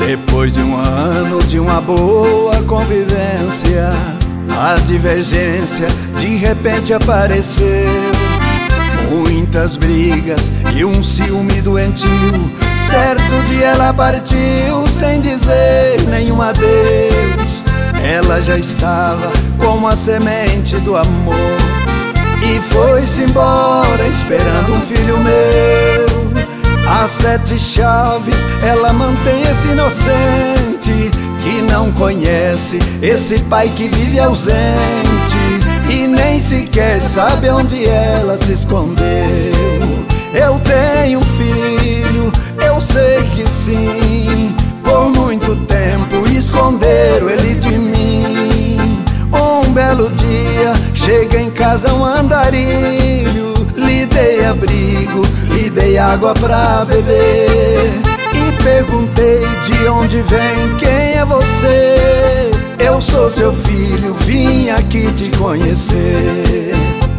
Depois de um ano de uma boa convivência, a divergência de repente apareceu. Muitas brigas e um ciúme doentio. Certo dia ela partiu sem dizer nenhum adeus. Ela já estava como a semente do amor e foi-se embora esperando um filho meu. Às 7 chaves ela mantém esse inocente que não conhece esse pai que vive ausente e nem sequer sabe onde ela se escondeu. Eu tenho um filho, eu sei que sim, por muito tempo esconderam ele de mim. Um belo dia chega em casa um andarilho, lhe dei abrigo, lhe dei água pra beber e perguntei de onde vem, quem é você? Eu sou seu filho, vim aqui te conhecer.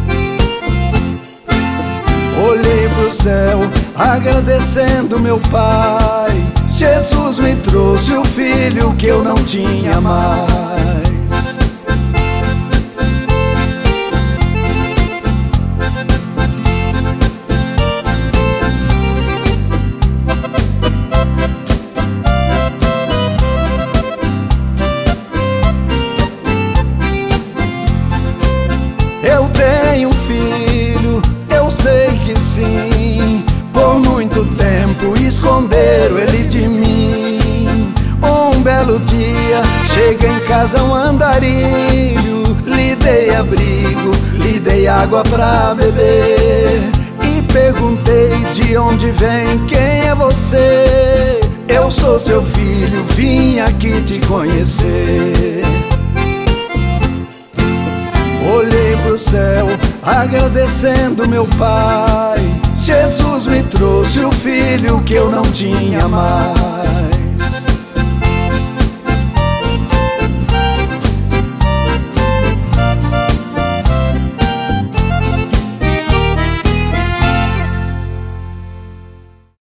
Olhei pro céu agradecendo meu pai, Jesus me trouxe o filho que eu não tinha mais. Eu tenho um filho, eu sei que sim, por muito tempo esconderam ele de mim. Um belo dia chega em casa um andarilho, lhe dei abrigo, lhe dei água pra beber e perguntei de onde vem, quem é você? Eu sou seu filho, vim aqui te conhecer. Olhei pro céu agradecendo meu pai, Jesus me trouxe o filho que eu não tinha mais.